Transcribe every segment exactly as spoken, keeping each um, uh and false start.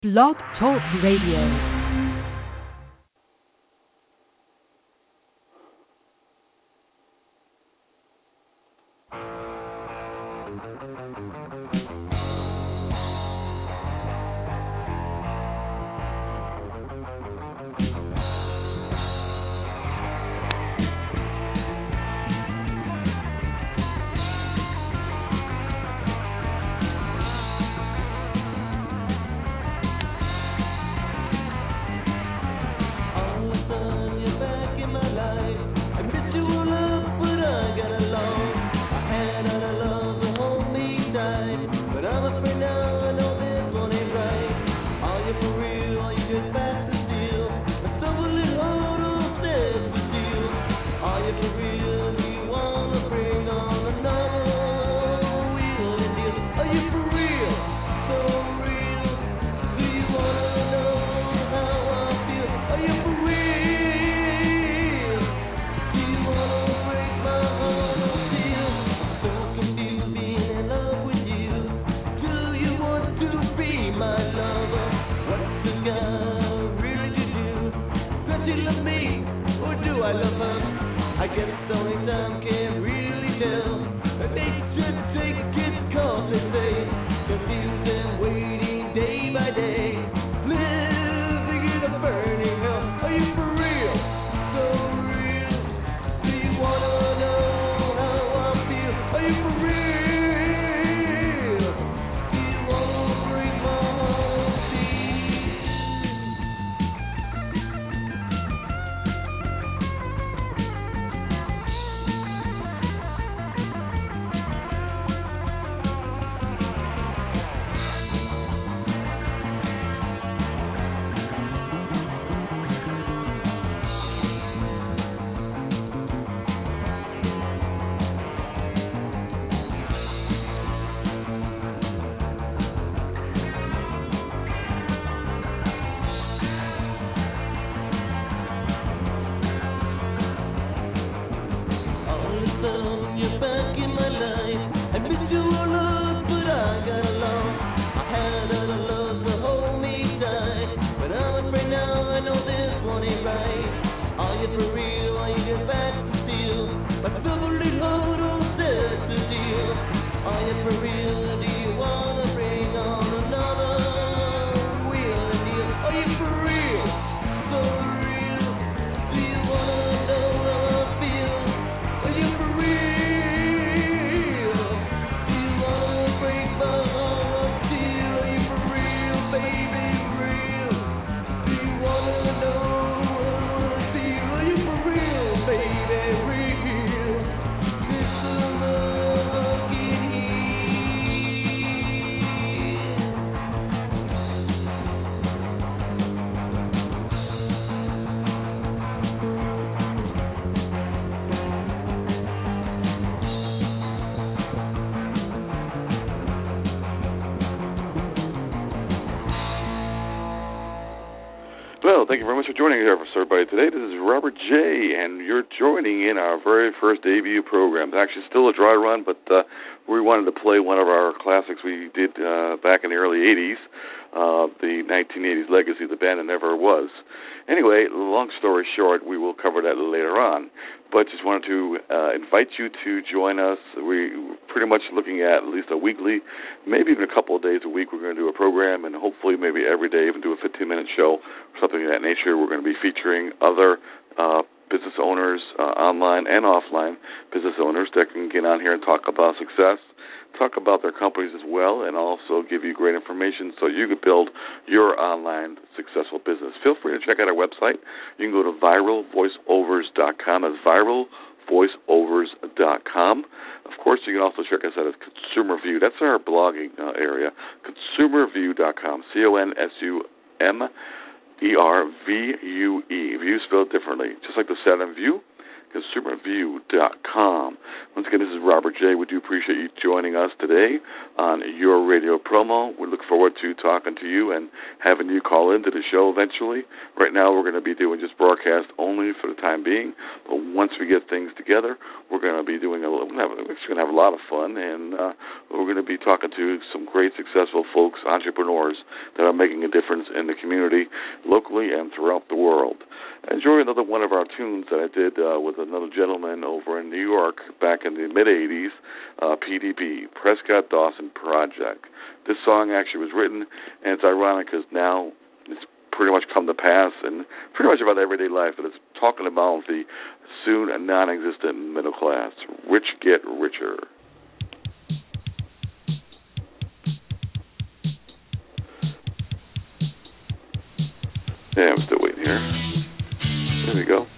Blog Talk Radio. Well, thank you very much for joining us, everybody. Today, this is Robert J., and you're joining in our very first debut program. It's actually still a dry run, but uh, we wanted to play one of our classics we did uh, back in the early eighties, uh, the nineteen eighties Legacy, the band that never was. Anyway, long story short, we will cover that later on. But just wanted to uh, invite you to join us. We're pretty much looking at at least a weekly, maybe even a couple of days a week, we're going to do a program, and hopefully maybe every day even do a fifteen-minute show, something of that nature. We're going to be featuring other uh, business owners, uh, online and offline business owners that can get on here and talk about success, talk about their companies as well, and also give you great information so you can build your online successful business. Feel free to check out our website. You can go to viral voice overs dot com. That's viral voice overs dot com. Of course, you can also check us out at Consumer View. That's our blogging uh, area, consumer view dot com, C O N S U M E R V U E. View spelled differently, just like the Saturn View. consumer view dot com. Once again, this is Robert J. We do appreciate you joining us today on Your Radio Promo. We look forward to talking to you and having you call into the show eventually. Right now, we're going to be doing just broadcast only for the time being, but once we get things together, we're going to be doing a little, we're going to have a lot of fun, and uh, we're going to be talking to some great, successful folks, entrepreneurs that are making a difference in the community, locally and throughout the world. Enjoy another one of our tunes that I did uh, with another gentleman over in New York back in the mid-eighties, uh, P D B, Prescott Dawson Project. This song actually was written, and it's ironic because now it's pretty much come to pass and pretty much about everyday life, that it's talking about the soon non-existent middle class. Rich get richer. Yeah, I'm still waiting here. There we go.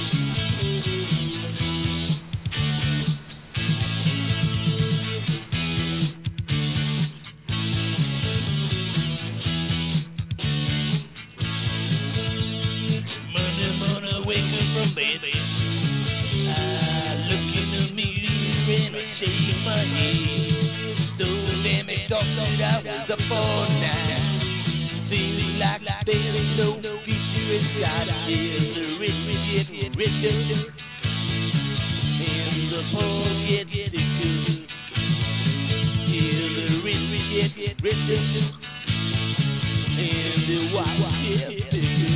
Monday morning, waking from bed, I look in the mirror and I shake my head. Those damn thoughts that I was up all night. Seems like there's no future inside. There's the rich get richer, and the poor get sicker. Yeah, the rich get richer, and the white get sicker.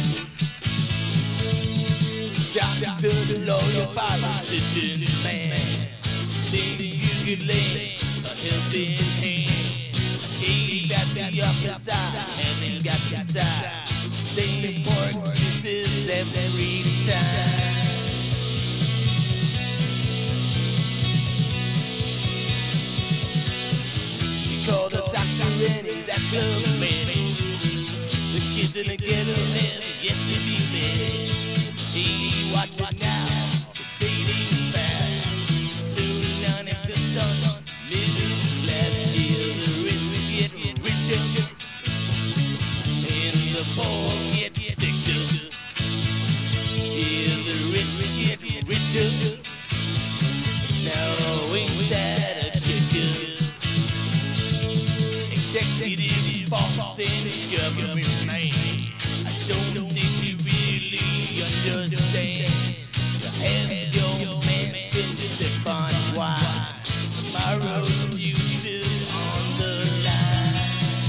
Doctor, the lawyer, politician, man, think you could lend a helping hand. He got the upper side, and then got the side. Same important pieces every time. We call the doctor and he's at club man. The kids in the ghetto have yet to be met. He watches now, the dating fast. Soon down at the sun, middle class. Yeah, the rich get richer, and the poor get sicker. Yeah, the rich get richer. Now ain't that a kicker? Executive boss and government man, I don't think you really understand. To have your man to find why tomorrow's future's on the line.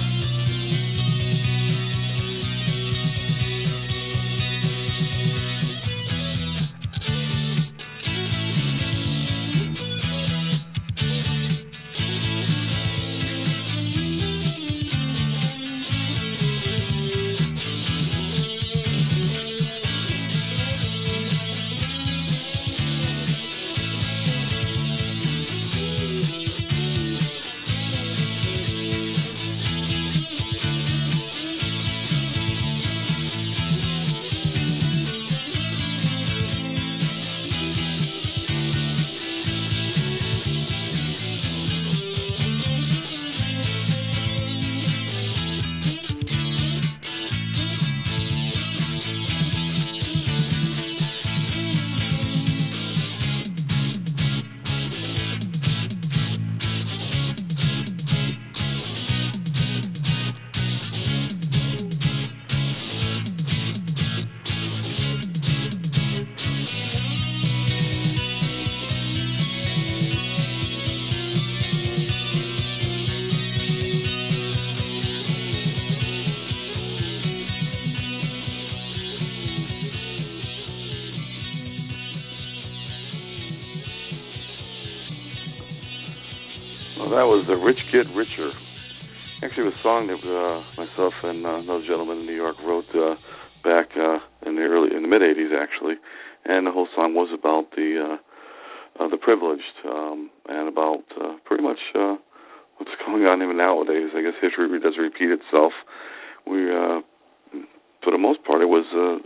That was the Rich Get Richer. Actually, it was a song that uh, myself and uh, another gentleman in New York wrote uh, back uh, in the early, in the mid eighties, actually, and the whole song was about the uh, uh, the privileged um, and about uh, pretty much uh, what's going on even nowadays. I guess history does repeat itself. We, uh, for the most part, it was uh,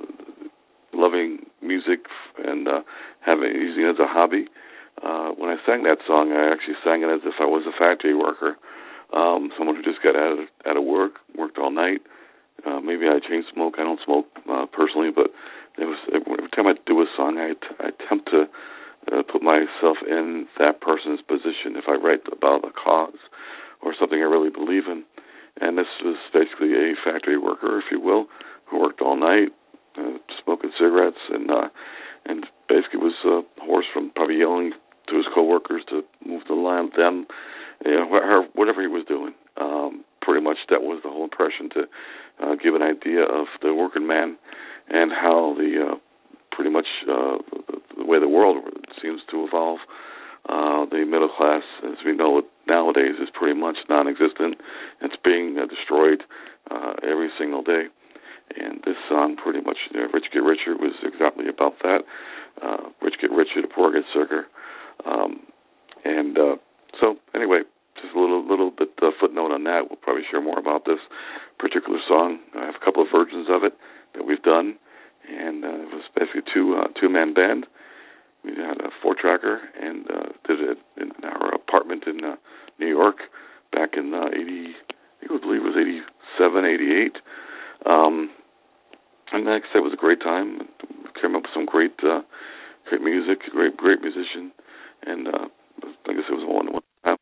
loving music and uh, having using it as a hobby. Uh, when I sang that song, I actually sang it as if I was a factory worker, um, someone who just got out of, out of work, worked all night, Uh, maybe I chain smoke. I don't smoke uh, personally, but it was every time I do a song, I, I attempt to uh, put myself in that person's position. If I write about a cause or something I really believe in, and this was basically a factory worker, if you will, who worked all night, uh, smoking cigarettes, and uh, and basically was uh, hoarse from probably yelling to his coworkers to move the line with them, you know, whatever he was doing. Um, pretty much that was the whole impression, to uh, give an idea of the working man and how the uh, pretty much uh, the way the world seems to evolve. Uh, the middle class, as we know it nowadays, is pretty much non-existent. It's being uh, destroyed uh, every single day. And this song pretty much, you know, Rich Get Richer, was exactly about that. Uh, rich get richer, the poor get sicker. Um, and uh, so, anyway, just a little little bit uh, footnote on that. We'll probably share more about this particular song. I have a couple of versions of it that we've done, and uh, it was basically a two, uh, two-man band. We had a four-tracker and uh, did it in our apartment in uh, New York back in uh, eighty, I believe it was eighty-seven, eighty-eight. Um, and like I said, it was a great time. We came up with some great, uh, great music, great, great musician, and uh, I guess it was a one-to-one time.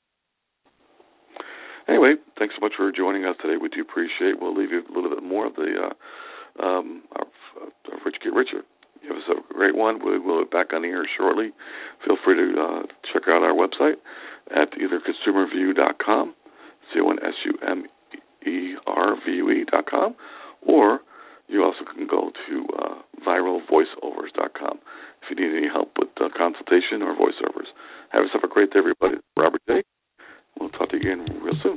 Anyway, thanks so much for joining us today. We do appreciate. We'll leave you a little bit more of the uh, um, our, our Rich Get Richer. You have a great one. We will be back on the air shortly. Feel free to uh, check out our website at either consumer view dot com, C O N S U M E R V U E dot com, or you also can go to uh, viral voiceovers dot com if you need any help with uh, consultation or voiceovers. Have yourself a great day, everybody. Robert J. We'll talk to you again real soon.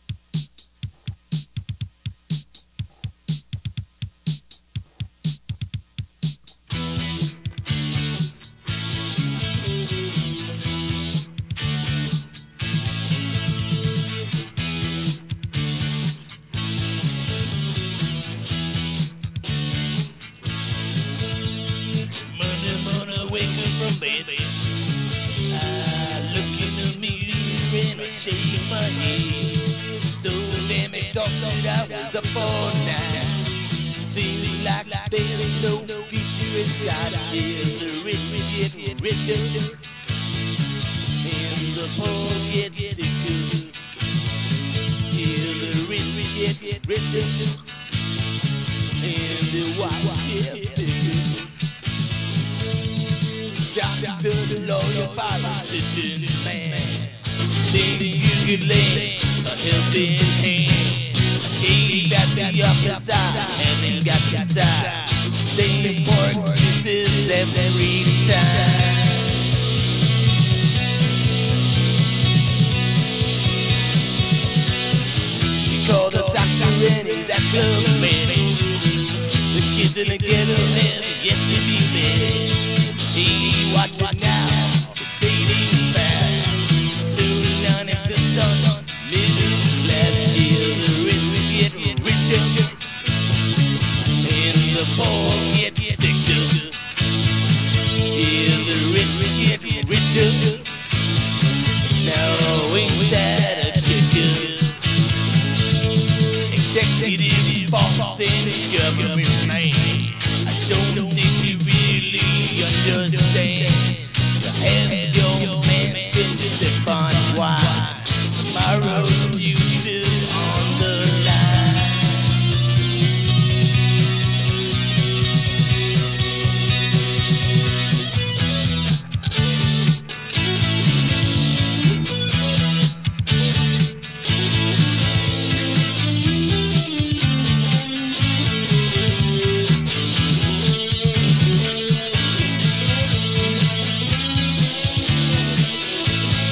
Up all night, feeling like there's no future inside. Till the rich get richer and the poor get sicker. Till the rich get richer and the white get sicker. Doctor, lawyer, politician, man, think you could lend a helping hand. He got the upper side, and then got the side. They important pieces every time. He called the doctor and he's at club man. The kids in the ghetto have yet to be met. He watch it now, the dating fast. Soon none of the sun, middle class is the rich. And the poor get sicker. Yeah, the rich get richer. Now ain't that a kicker? Executive boss and government man.